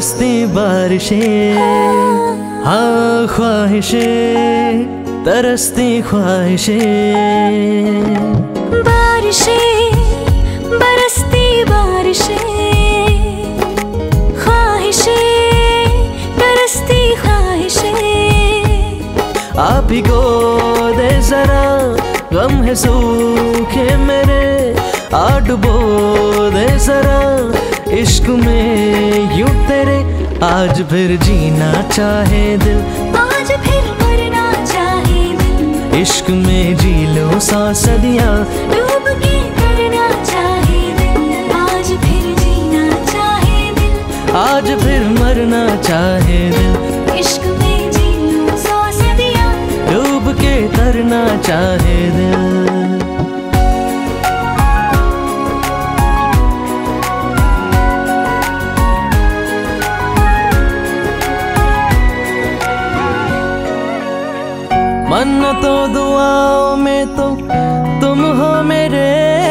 बरसती बारिशें, हाँ ख्वाहिशें, तरसती ख्वाहिशें। बारिशें, बरसती बारिशें, ख्वाहिशें, तरसती ख्वाहिशें। आप ही को दे जरा गम है सूखे मेरे, आ डुबो दे जरा इश्क में यूं तेरे। आज फिर जीना चाहे दिल, आज फिर मरना चाहे दिल, इश्क में जी लो 100 सदियां, डूब के करना चाहे दिल। आज फिर जीना चाहे दिल, आज फिर मरना चाहे दिल, इश्क में जी लो 100 सदियां, डूब के तरना चाहे दिल। मन्नतों दुआओं में तो तुम हो मेरे,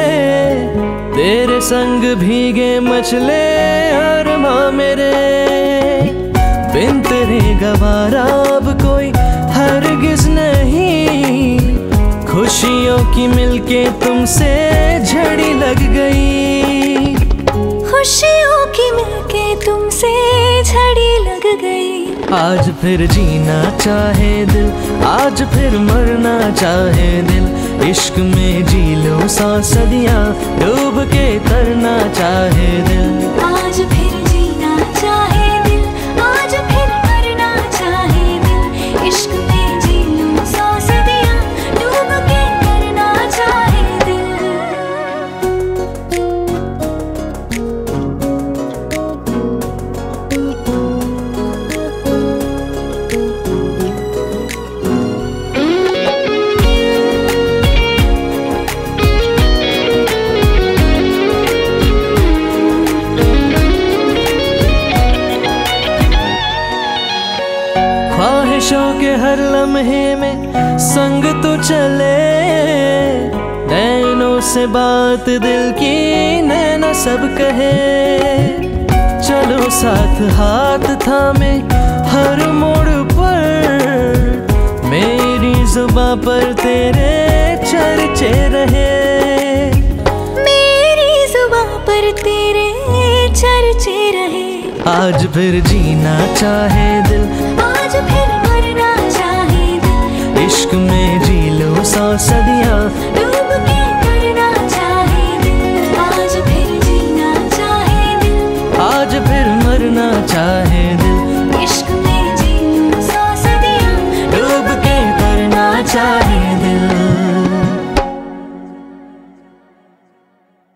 तेरे संग भीगे मचले अरमां मेरे। बिन तेरे गवारा अब कोई हरगिज नहीं, खुशियों की मिलके तुमसे झड़ी लग गई, खुशियों की मिलके तुमसे झड़ी लग गई। आज फिर जीना चाहे दिल, आज फिर मरना चाहे दिल, इश्क में जी लो 100 सदियां, डूब के तरना चाहे दिल। आज फिर जीना चाहे दिल, आज फिर मरना चाहे दिल, इश्क में जी लो 100 सदियां, डूब के तरना चाहे दिल। ख्वाहिशों के हर लम्हे में संग तो चले, नैनों से बात दिल की नैना सब कहे। चलो साथ हाथ थामे हर मोड़ पर, मेरी जुबां पर तेरे चर्चे रहे, मेरी जुबां पर तेरे चर्चे रहे। आज फिर जीना चाहे दिल, आज फिर मरना चाहे दिल, इश्क में जी लो 100 सदियां,